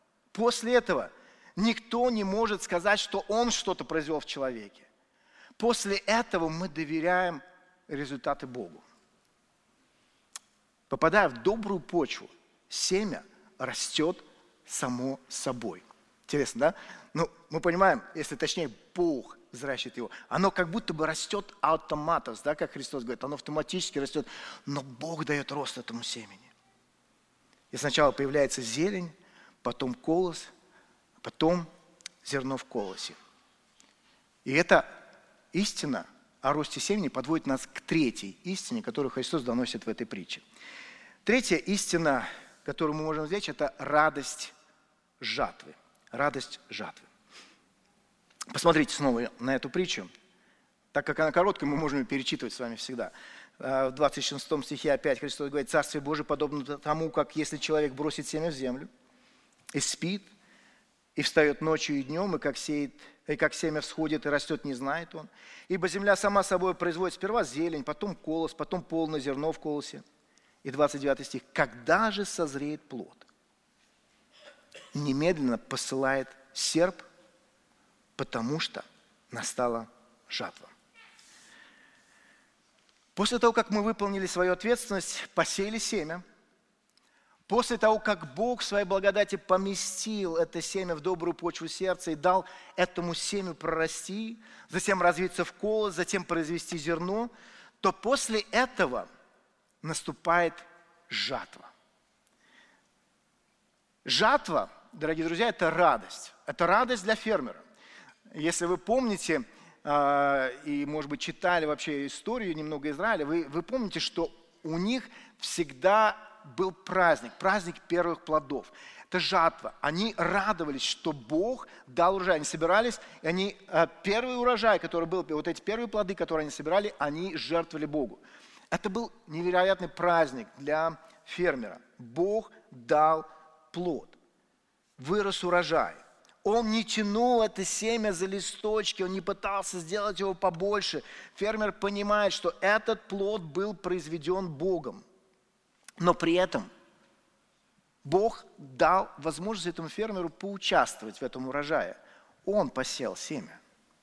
никто не может сказать, что он что-то произвел в человеке. После этого мы доверяем результаты Богу. Попадая в добрую почву, семя растет само собой. Интересно, да? Мы понимаем, если точнее, Бог взращивает его. Оно как будто бы растет автоматом, да, как Христос говорит, оно автоматически растет, но Бог дает рост этому семени. И сначала появляется зелень, потом колос, потом зерно в колосе. И эта истина о росте семени подводит нас к третьей истине, которую Христос доносит в этой притче. Третья истина, которую мы можем взять, это радость жатвы. Радость жатвы. Посмотрите снова на эту притчу. Так как она короткая, мы можем ее перечитывать с вами всегда. В 26 стихе опять Христос говорит: «Царствие Божие подобно тому, как если человек бросит семя в землю и спит, и встает ночью и днем, и как семя всходит и растет, не знает он. Ибо земля сама собой производит сперва зелень, потом колос, потом полное зерно в колосе. и 29 стих. «Когда же созреет плод, немедленно посылает серп, потому что настала жатва». После того, как мы выполнили свою ответственность, посеяли семя, после того, как Бог в своей благодати поместил это семя в добрую почву сердца и дал этому семю прорасти, затем развиться в колос, затем произвести зерно, то после этого наступает жатва. Жатва, дорогие друзья, это радость. Это радость для фермера. Если вы помните, и, может быть, читали вообще историю немного Израиля, вы помните, что у них всегда был праздник первых плодов. Это жатва. Они радовались, что Бог дал урожай. Они собирались, и они первый урожай, который был, вот эти первые плоды, которые они собирали, они жертвовали Богу. Это был невероятный праздник для фермера. Бог дал плод. Вырос урожай. Он не тянул это семя за листочки, он не пытался сделать его побольше. Фермер понимает, что этот плод был произведен Богом. Но при этом Бог дал возможность этому фермеру поучаствовать в этом урожае. Он посеял семя.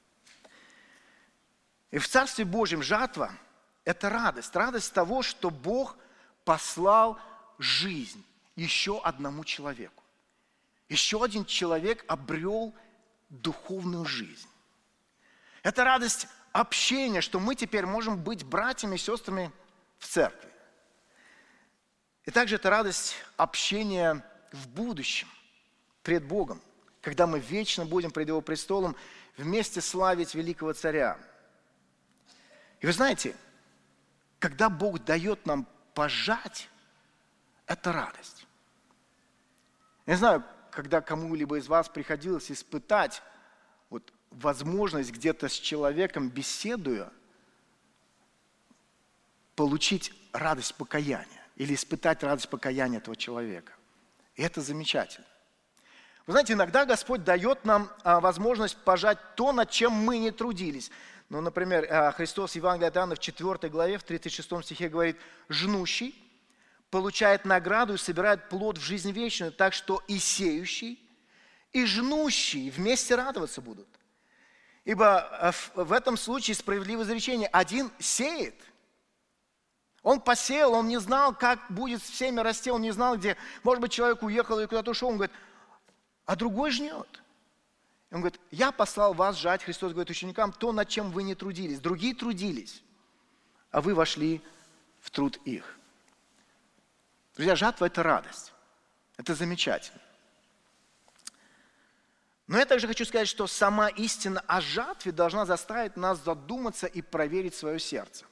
И в Царстве Божьем жатва – это радость. Радость того, что Бог послал жизнь еще одному человеку. Еще один человек обрел духовную жизнь. Это радость общения, что мы теперь можем быть братьями и сестрами в церкви. И также это радость общения в будущем пред Богом, когда мы вечно будем пред Его престолом вместе славить великого царя. И вы знаете, когда Бог дает нам пожать, это радость. Я не знаю, когда кому-либо из вас приходилось испытать возможность где-то с человеком, беседуя, получить радость покаяния или испытать радость покаяния этого человека. И это замечательно. Вы знаете, иногда Господь дает нам возможность пожать то, над чем мы не трудились. Ну, например, Христос в Евангелии от Иоанна в 4 главе, в 36 стихе говорит: «Жнущий получает награду и собирает плод в жизнь вечную, так что и сеющий, и жнущий вместе радоваться будут. Ибо в этом случае справедливое изречение: один сеет». Он посеял, он не знал, как будет семя расти, он не знал, где. Может быть, человек уехал или куда-то ушел, он говорит, а другой жнет. И он говорит, я послал вас жать, Христос говорит ученикам, то, над чем вы не трудились. Другие трудились, а вы вошли в труд их. Друзья, жатва – это радость. Это замечательно. Но я также хочу сказать, что сама истина о жатве должна заставить нас задуматься и проверить свое сердце.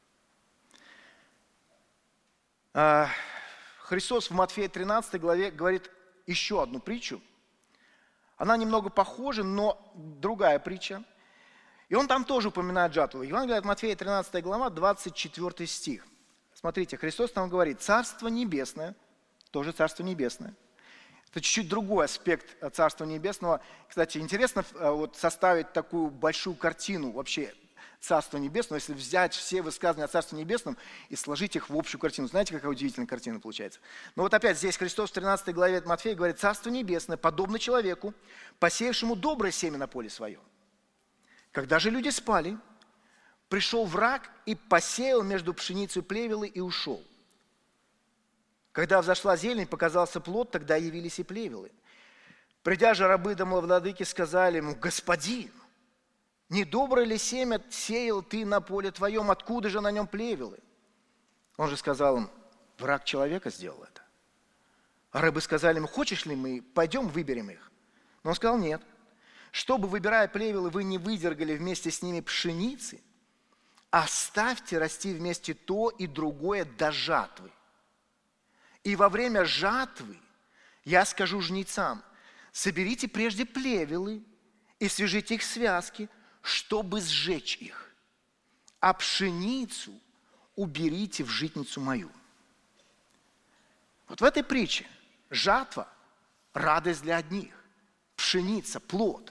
Христос в Матфея 13 главе говорит еще одну притчу. Она немного похожа, но другая притча. И он там тоже упоминает жатву. Евангелие от Матфея 13 глава, 24 стих. Смотрите, Христос там говорит, Царство Небесное, тоже Царство Небесное. Это чуть-чуть другой аспект Царства Небесного. Кстати, интересно составить такую большую картину вообще Царства Небесного, если взять все высказывания о Царстве Небесном и сложить их в общую картину. Знаете, какая удивительная картина получается? Но вот опять здесь Христос в 13 главе от Матфея говорит, Царство Небесное подобно человеку, посеявшему доброе семя на поле свое. Когда же люди спали, пришел враг и посеял между пшеницей плевелы и ушел. Когда взошла зелень, показался плод, тогда явились и плевелы. Придя же рабы домовладыки, сказали ему, Господин, не доброе ли семя сеял ты на поле твоем, откуда же на нем плевелы? Он же сказал им, враг человека сделал это. А рабы сказали ему, хочешь ли мы, пойдем выберем их? Но он сказал, нет. Чтобы, выбирая плевелы, вы не выдергали вместе с ними пшеницы, оставьте расти вместе то и другое до жатвы. И во время жатвы я скажу жнецам, соберите прежде плевелы и свяжите их в связки, чтобы сжечь их, а пшеницу уберите в житницу мою. Вот в этой притче жатва – радость для одних, пшеница – плод.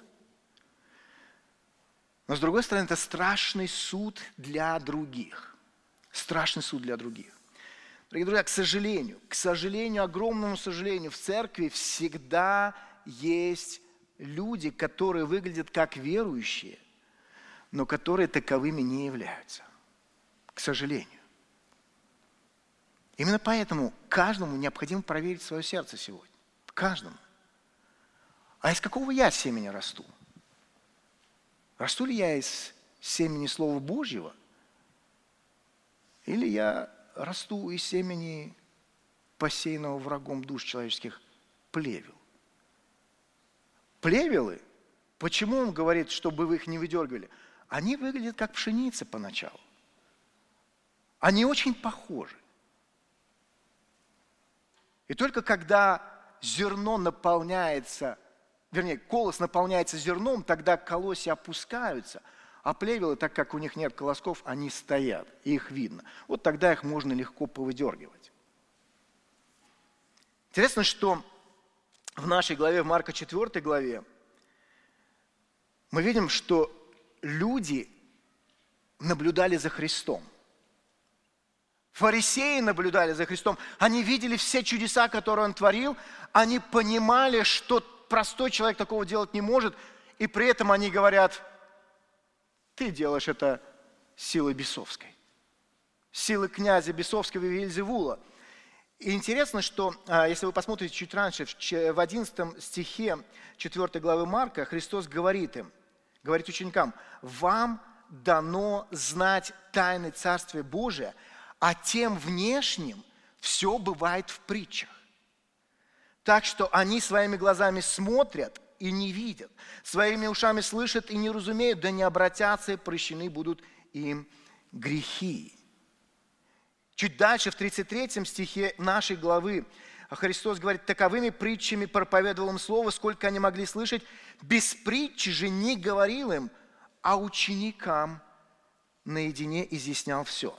Но с другой стороны, это страшный суд для других. Страшный суд для других. Дорогие друзья, к сожалению, огромному сожалению, в церкви всегда есть люди, которые выглядят как верующие, но которые таковыми не являются. К сожалению. Именно поэтому каждому необходимо проверить свое сердце сегодня. Каждому. А из какого я семени расту? Расту ли я из семени Слова Божьего? Или я расту из семени посеянного врагом душ человеческих плевел? Плевелы, почему он говорит, чтобы вы их не выдергивали? Они выглядят как пшеница поначалу. Они очень похожи. И только когда зерно наполняется, вернее, колос наполняется зерном, тогда колосья опускаются, а плевелы, так как у них нет колосков, они стоят, и их видно. Вот тогда их можно легко повыдергивать. Интересно, что в нашей главе, в Марка 4 главе, мы видим, что люди наблюдали за Христом. Фарисеи наблюдали за Христом. Они видели все чудеса, которые Он творил. Они понимали, что простой человек такого делать не может. И при этом они говорят: ты делаешь это силой бесовской. Силой князя бесовского Вельзевула. И интересно, что, если вы посмотрите чуть раньше, в 11 стихе 4 главы Марка, Христос говорит им, говорит ученикам: вам дано знать тайны Царствия Божия, а тем внешним все бывает в притчах. Так что они своими глазами смотрят и не видят, своими ушами слышат и не разумеют, да не обратятся, и прощены будут им грехи. Чуть дальше, в 33 стихе нашей главы, Христос говорит: таковыми притчами проповедовал им слово, сколько они могли слышать, без притчи же не говорил им, а ученикам наедине изъяснял все.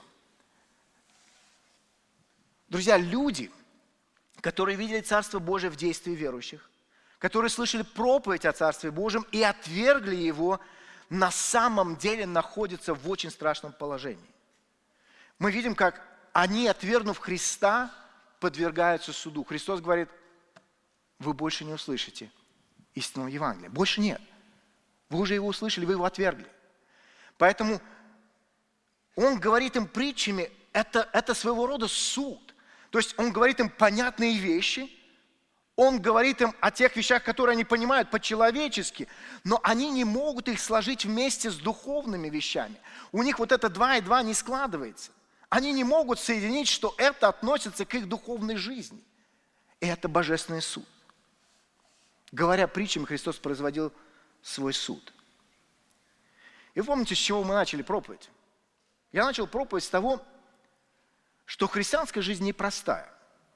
Друзья, люди, которые видели Царство Божие в действии верующих, которые слышали проповедь о Царстве Божьем и отвергли его, на самом деле находятся в очень страшном положении. Мы видим, как они, отвергнув Христа, подвергаются суду. Христос говорит: вы больше не услышите истинного Евангелия. Больше нет. Вы уже его услышали, вы его отвергли. Поэтому Он говорит им притчами, это своего рода суд. То есть Он говорит им понятные вещи, Он говорит им о тех вещах, которые они понимают по-человечески, но они не могут их сложить вместе с духовными вещами. У них вот это 2 и 2 не складывается. Они не могут соединить, что это относится к их духовной жизни. И это божественный суд. Говоря притчами, Христос производил свой суд. И помните, с чего мы начали проповедь? Я начал проповедь с того, что христианская жизнь непростая.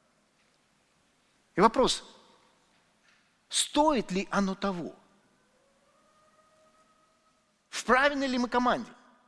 И вопрос: стоит ли оно того? В правильной ли мы команде?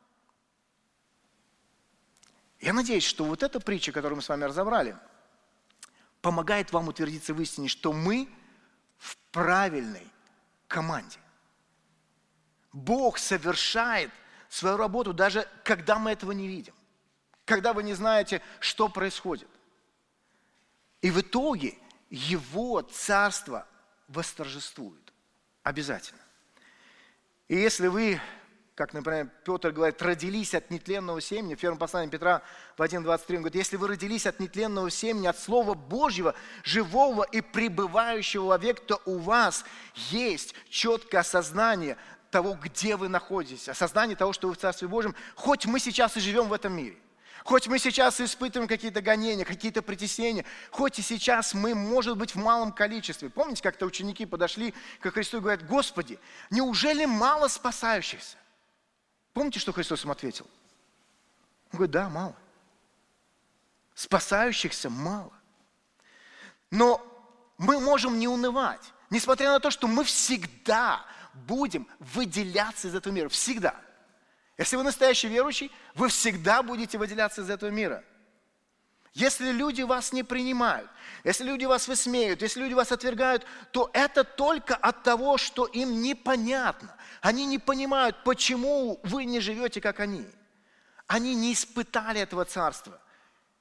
Я надеюсь, что вот эта притча, которую мы с вами разобрали, помогает вам утвердиться в истине, что мы в правильной команде. Бог совершает свою работу, даже когда мы этого не видим. Когда вы не знаете, что происходит. И в итоге Его Царство восторжествует. Обязательно. И если вы, как, например, Петр говорит, родились от нетленного семени, в первом послании Петра в 1:23 он говорит: если вы родились от нетленного семени, от Слова Божьего, живого и пребывающего вовек, то у вас есть четкое осознание того, где вы находитесь, осознание того, что вы в Царстве Божьем, хоть мы сейчас и живем в этом мире. Хоть мы сейчас испытываем какие-то гонения, какие-то притеснения, хоть и сейчас мы, может быть, в малом количестве. Помните, как-то ученики подошли к Христу и говорят: Господи, неужели мало спасающихся? Помните, что Христос им ответил? Он говорит: да, мало. Спасающихся мало. Но мы можем не унывать, несмотря на то, что мы всегда будем выделяться из этого мира. Всегда. Если вы настоящий верующий, вы всегда будете выделяться из этого мира. Если люди вас не принимают, если люди вас высмеют, если люди вас отвергают, то это только от того, что им непонятно. Они не понимают, почему вы не живете, как они. Они не испытали этого царства.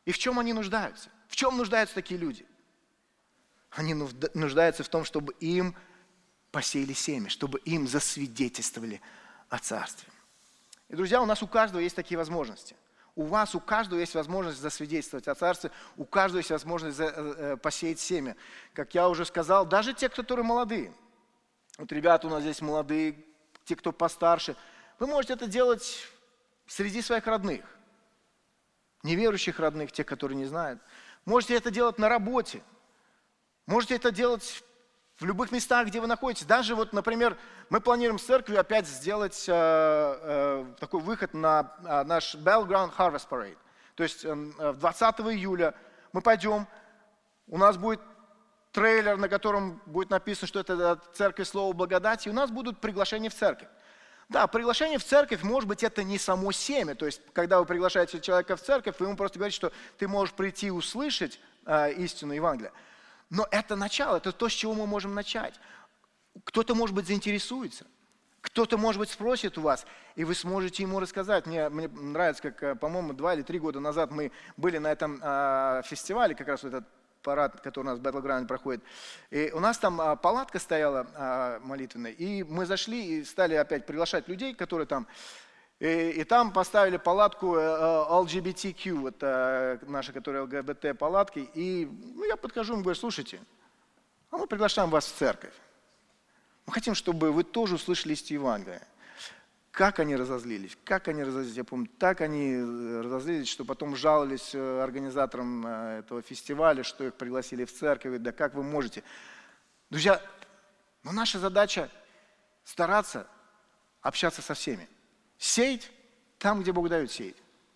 И в чем они нуждаются? В чем нуждаются такие люди? Они нуждаются в том, чтобы им посеяли семя, чтобы им засвидетельствовали о Царстве. И, друзья, у нас у каждого есть такие возможности. У вас, у каждого есть возможность засвидетельствовать о Царстве, у каждого есть возможность посеять семя. Как я уже сказал, даже те, которые молодые. Вот ребята у нас здесь молодые, те, кто постарше. Вы можете это делать среди своих родных, неверующих родных, тех, которые не знают. Можете это делать на работе. Можете это делать в любых местах, где вы находитесь. Даже вот, например, мы планируем с церковью опять сделать такой выход на наш Battleground Harvest Parade. То есть 20 июля мы пойдем, у нас будет трейлер, на котором будет написано, что это церковь Слова Благодати, и у нас будут приглашения в церковь. Да, приглашение в церковь, может быть, это не само семя. То есть, когда вы приглашаете человека в церковь, вы ему просто говорите, что ты можешь прийти и услышать истину Евангелия. Но это начало, это то, с чего мы можем начать. Кто-то, может быть, заинтересуется, кто-то, может быть, спросит у вас, и вы сможете ему рассказать. Мне нравится, как, по-моему, 2 или 3 года назад мы были на этом фестивале, как раз этот парад, который у нас в Battleground проходит. И у нас там палатка стояла молитвенная, и мы зашли и стали опять приглашать людей, которые там. И там поставили палатку LGBTQ, вот наши, которые ЛГБТ-палатки. И я подхожу и говорю, слушайте, а мы приглашаем вас в церковь. Мы хотим, чтобы вы тоже услышали истину Евангелия. Как они разозлились, я помню, так они разозлились, что потом жаловались организаторам этого фестиваля, что их пригласили в церковь. Говорят, да как вы можете? Друзья, но наша задача стараться общаться со всеми. Сеять там, где Бог дает сеять.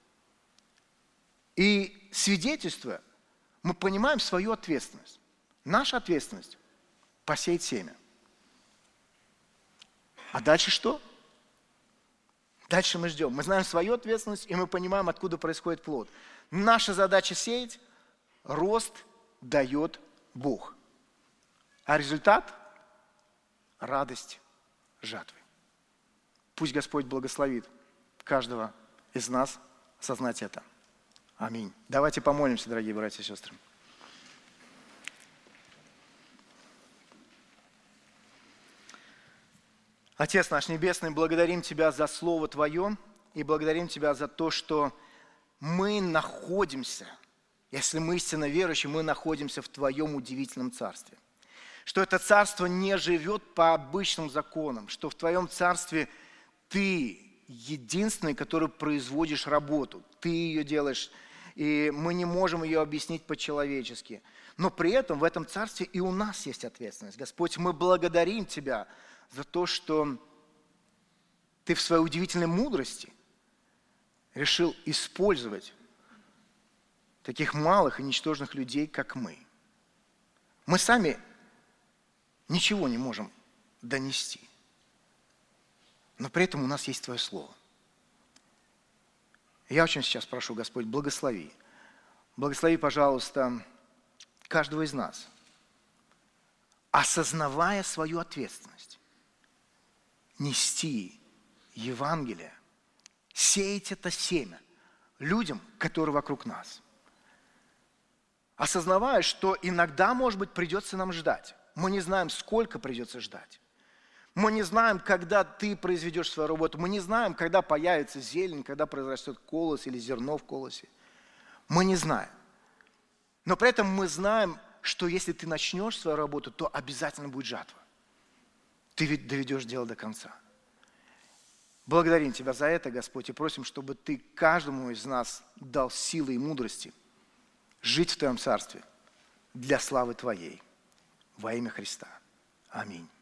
И свидетельствуя, мы понимаем свою ответственность. Наша ответственность – посеять семя. А дальше что? Дальше мы ждем. Мы знаем свою ответственность, и мы понимаем, откуда происходит плод. Наша задача сеять, рост дает Бог. А результат – радость жатвы. Пусть Господь благословит каждого из нас осознать это. Аминь. Давайте помолимся, дорогие братья и сестры. Отец наш Небесный, благодарим Тебя за Слово Твое и благодарим Тебя за то, что мы находимся, если мы истинно верующие, мы находимся в Твоем удивительном Царстве. Что это Царство не живет по обычным законам, что в Твоем Царстве Ты единственный, который производишь работу. Ты ее делаешь, и мы не можем ее объяснить по-человечески. Но при этом в этом Царстве и у нас есть ответственность. Господь, мы благодарим Тебя за то, что Ты в своей удивительной мудрости решил использовать таких малых и ничтожных людей, как мы. Мы сами ничего не можем донести. Но при этом у нас есть Твое Слово. Я очень сейчас прошу, Господь, благослови. Благослови, пожалуйста, каждого из нас, осознавая свою ответственность, нести Евангелие, сеять это семя людям, которые вокруг нас. Осознавая, что иногда, может быть, придется нам ждать. Мы не знаем, сколько придется ждать. Мы не знаем, когда ты произведешь свою работу. Мы не знаем, когда появится зелень, когда произрастет колос или зерно в колосе. Мы не знаем. Но при этом мы знаем, что если ты начнешь свою работу, то обязательно будет жатва. Ты ведь доведешь дело до конца. Благодарим Тебя за это, Господь, и просим, чтобы Ты каждому из нас дал силы и мудрости жить в Твоем Царстве для славы Твоей. Во имя Христа. Аминь.